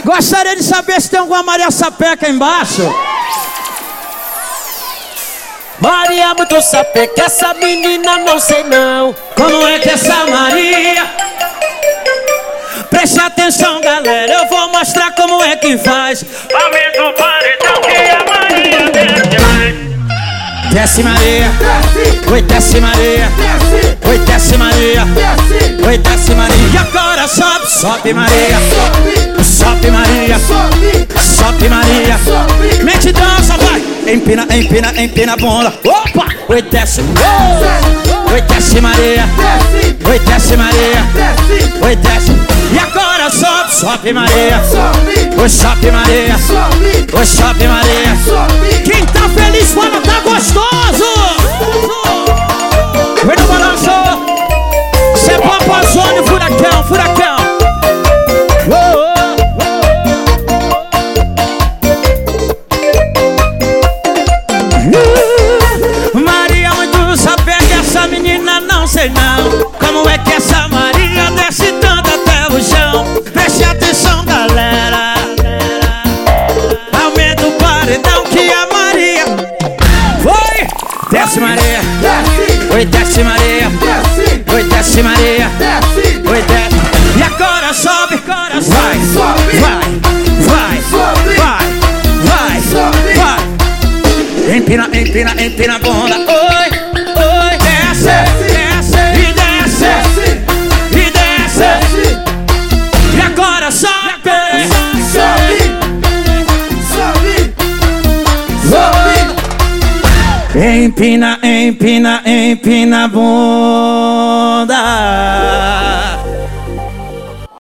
Gostaria de saber se tem alguma Maria Sapeca embaixo. Maria muito sapeca, essa menina não sei não. Como é que essa Maria? Preste atenção, galera, eu vou mostrar como é que faz. Aumenta o paredão que a Maria desce mais. Desce Maria, oi desce Maria, oi desce Maria, oi desce Maria. E agora sobe, sobe Maria, sobe Maria, sobe Maria. Mente dança, vai. Empina, empina, empina a bunda. Opa, oi desce, oi desce Maria, oi desce Maria, oi desce. E agora sobe, sobe Maria, oi sobe Maria, oi sobe Maria. Quem tá feliz fala tá gostoso. Vem no balanço. Cê é Papazone, furacão, furacão. Maria muito sapeca, essa menina não sei não. Como é que essa Maria desce tanto até o chão? Preste atenção, galera. Aumenta o paredão que a Maria. Foi! Desce Maria, oi desce Maria, oi desce Maria, oi desce. E agora sobe, agora vai, vai, vai, vai, vai, vai. Empina, empina, empina a bunda. Oi, oi, desce, desce e desce, e desce. E agora sobe, sobe, sobe, sobe. Empina, empina, empina a bunda.